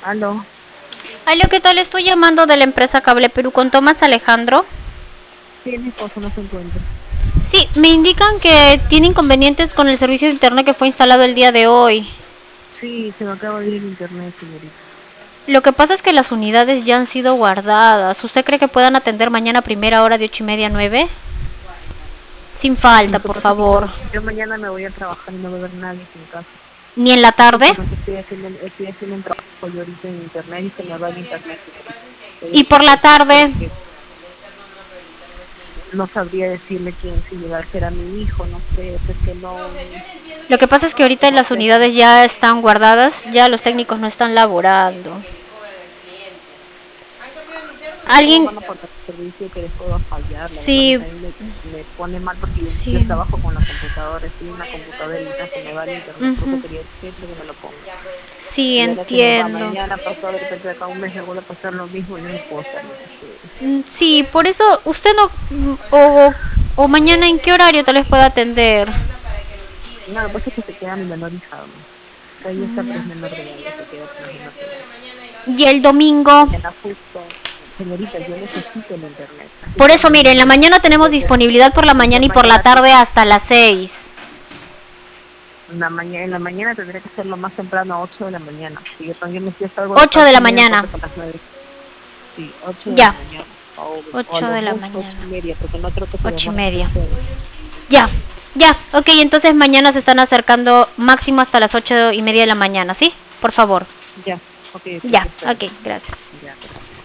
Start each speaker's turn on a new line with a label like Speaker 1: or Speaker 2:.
Speaker 1: Aló,
Speaker 2: Aló, ¿qué tal? Estoy llamando de la empresa Cable Perú con Tomás Alejandro.
Speaker 1: sí, mi esposo no se encuentra.
Speaker 2: Sí, me indican que tiene inconvenientes con el servicio de internet que fue instalado el día de hoy.
Speaker 1: Sí, se me acaba de ir el internet, señorita.
Speaker 2: Lo que pasa es que las unidades ya han sido guardadas. ¿Usted cree que puedan atender mañana a primera hora de 8:30 a 9? Sin falta,
Speaker 1: Lo que
Speaker 2: por
Speaker 1: pasa es que
Speaker 2: favor.
Speaker 1: yo mañana me voy a trabajar y no va a haber nadie aquí en casa.
Speaker 2: ¿Ni en la tarde?
Speaker 1: Discúlpame que estoy haciendo un trabajo yo ahorita en internet y se me va el internet, señorita.
Speaker 2: ¿Y por la tarde?
Speaker 1: Porque no sabría decirle quién, si llegar a ser a mi hijo, no sé, es que
Speaker 2: Lo que pasa es que ahorita
Speaker 1: no
Speaker 2: las
Speaker 1: sé.
Speaker 2: unidades ya están guardadas, ya los técnicos no están laborando.
Speaker 1: ¿Cómo
Speaker 2: ¿Alguien?
Speaker 1: van a poner servicio que después va a fallar? La verdad,
Speaker 2: Sí,
Speaker 1: a mí me pone mal porque yo
Speaker 2: sí.
Speaker 1: trabajo con la computadora, estoy en la computadora y ya se me va el internet, por eso
Speaker 2: Ujú.
Speaker 1: quería decirle que me lo ponga.
Speaker 2: Sí,
Speaker 1: Y ahora que me va
Speaker 2: entiendo.
Speaker 1: mañana, pasó de repente de acá a un mes, me vuelve a pasar lo mismo, yo no puedo estar más así.
Speaker 2: Sí, por eso usted no... o mañana en qué horario tal vez pueda atender.
Speaker 1: No, lo que pasa es que se queda mi menor hija, ¿no? O sea, ella está pero es menor de edad, ella se queda con la menor de edad.
Speaker 2: Y el domingo.
Speaker 1: Mañana justo, señorita, yo necesito el internet, así
Speaker 2: Por
Speaker 1: sea
Speaker 2: eso, mire, en la
Speaker 1: mañana,
Speaker 2: mañana tenemos
Speaker 1: desde,
Speaker 2: disponibilidad por la
Speaker 1: y yo
Speaker 2: mañana y por la
Speaker 1: mañana
Speaker 2: tarde hasta las 6.
Speaker 1: en la mañana tendría que ser lo más temprano, a 8 de la mañana. Si yo también me salgo a las
Speaker 2: 8 de la
Speaker 1: 8:30,
Speaker 2: mañana.
Speaker 1: porque a las 9. Sí, 8 de la
Speaker 2: Ya.
Speaker 1: mañana. O a
Speaker 2: 8
Speaker 1: lo
Speaker 2: de la
Speaker 1: mucho ocho y
Speaker 2: mañana.
Speaker 1: media, porque no creo que se
Speaker 2: 8 y
Speaker 1: demore hasta
Speaker 2: media.
Speaker 1: las 9.
Speaker 2: Ya. Ya. Ok, entonces mañana se están acercando máximo hasta las 8:30 de la mañana, ¿sí? Por favor.
Speaker 1: Ya, ok, ok,
Speaker 2: Ya.
Speaker 1: te espero.
Speaker 2: Ok, gracias.
Speaker 1: Ya, gracias.